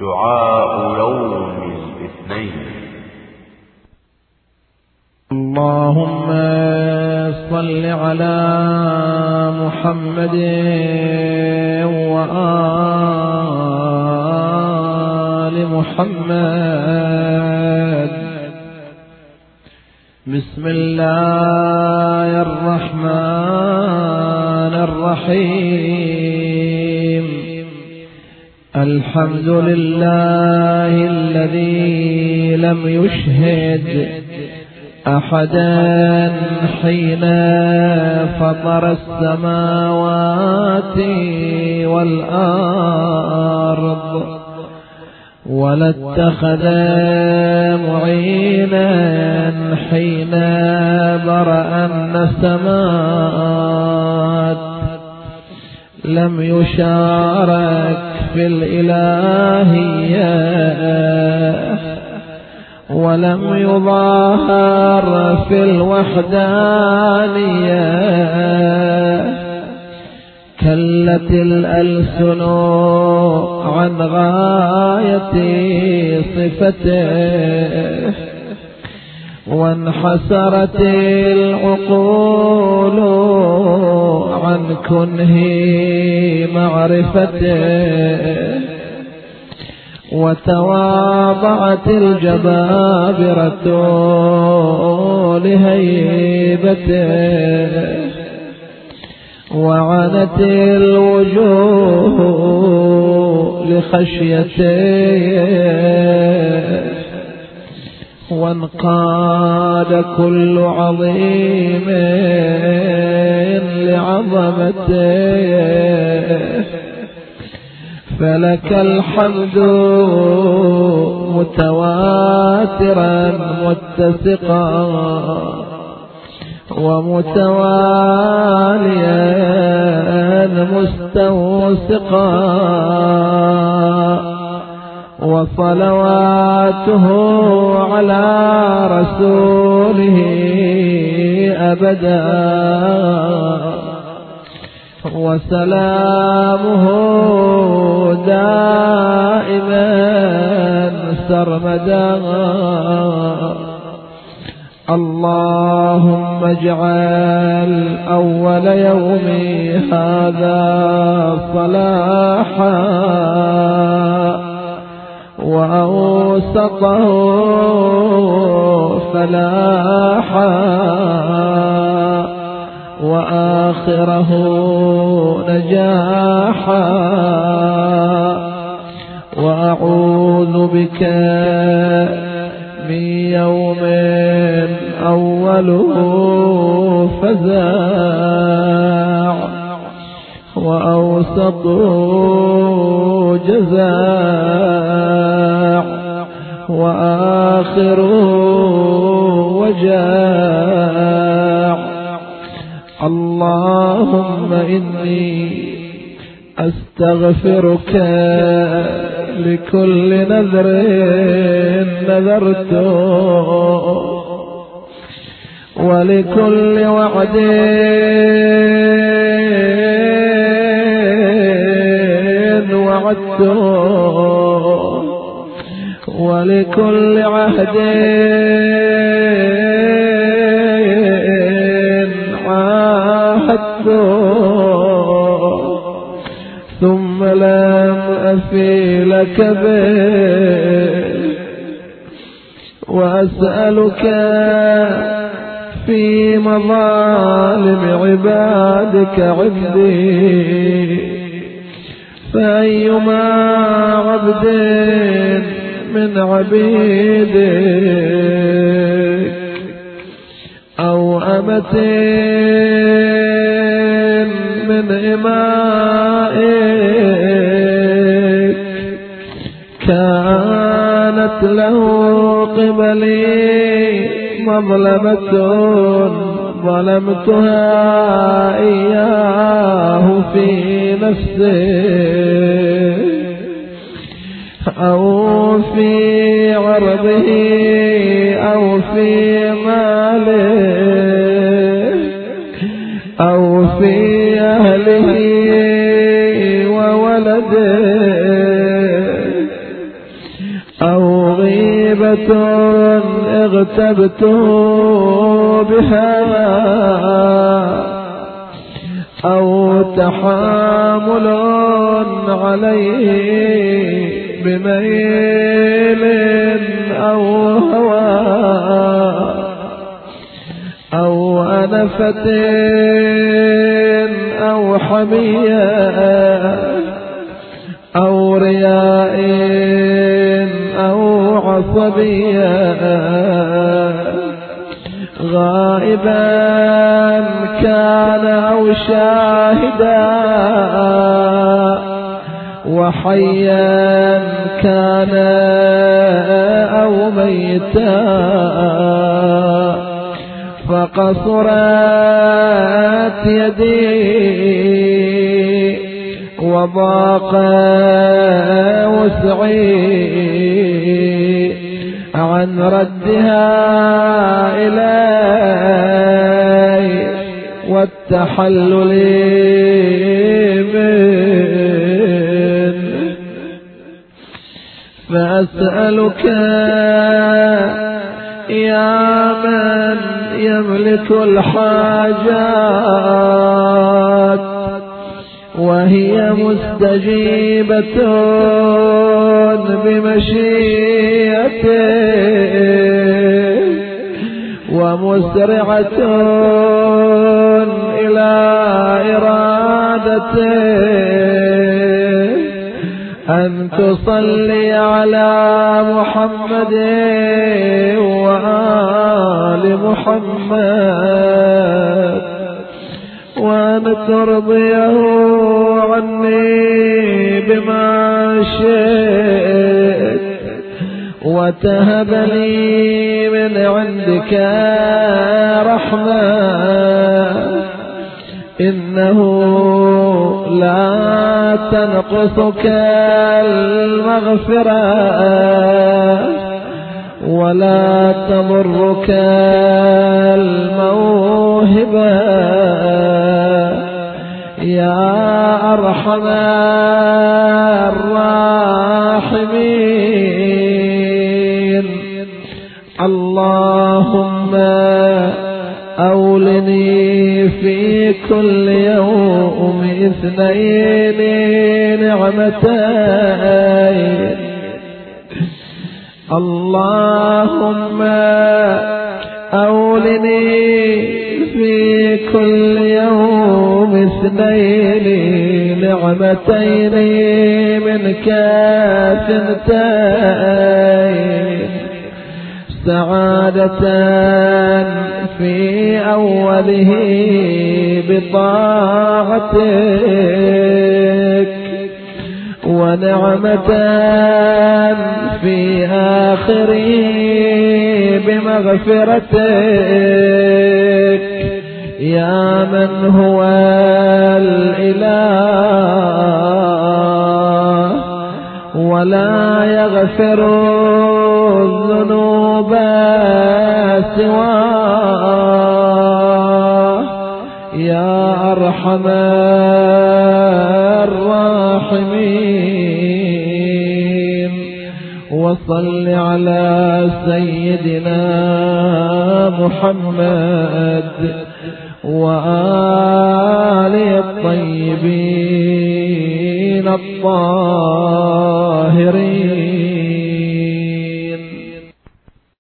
دعاء يوم الاثنين. اللهم صل على محمد وآل محمد. بسم الله الرحمن الرحيم. الحمد لله الذي لم يشهد أحدا حين فطر السماوات والأرض، ولا اتخذ معينا حين برأ السماوات. لم يشارك في الإلهية ولم يظاهر في الوحدانية. كلت الألسن عن غاية صفته، وانحسرت العقول عن كنه معرفته، وتواضعت الجبابرة لهيبته، وعنت الوجوه لخشيته، وانقاد كل عظيم لعظمته. فلك الحمد متواترا متسقا ومتواليا مستوسقا، وصلواته على رسوله أبدا، وسلامه دائما سرمدا. اللهم اجعل أول يوم هذا صلاحا، وأوسطه فلاحا، وآخره نجاحا. وأعوذ بك من يوم أوله فزاع، وأوسطه جزاع، وآخره وجاع. اللهم إني أستغفرك لكل نذر نذرته، ولكل وعد وعدته، ولكل عهد ثم لم أفي لك به. وأسألك في مظالم عبادك عبدي، فأيما عبد من عبيدك أو أمة من إمائك كانت له قبلي مظلمة ظلمتها إياه في نفسه أو في عرضه أو في ماله أو في أهله وولده غيبة اغتبته بها أو تحامل عليه بميل أو هوى أو أنفة أو حمية أو رياء أو عصبية غائبا كان أو شاهدا وحيا كان أو ميتا فقصرت يدي وضاق وسعي عن ردها إلي والتحلل من فأسألك يا من يملك الحاجات وهي مستجيبة بمشيئته ومسرعة إلى إرادته أن تصلي على محمد وآل محمد وأن ترضيه عني بما شئت وتهب لي من عندك رحمة إنه لا تنقصك المغفرة ولا تضرك الموهبة يا أرحم الراحمين. اللهم أولني في كل يوم 2 نعمتين. اللهم أولني في كل يوم 2 نعمتين منك 2 سعادة في أوله بطاعتك ونعمة في آخره بمغفرتك يا من هو الإله ولا يغفر الذنوب سواه يا أرحم الراحمين. وصل على سيدنا محمد وآله الطيبين الطاهرين.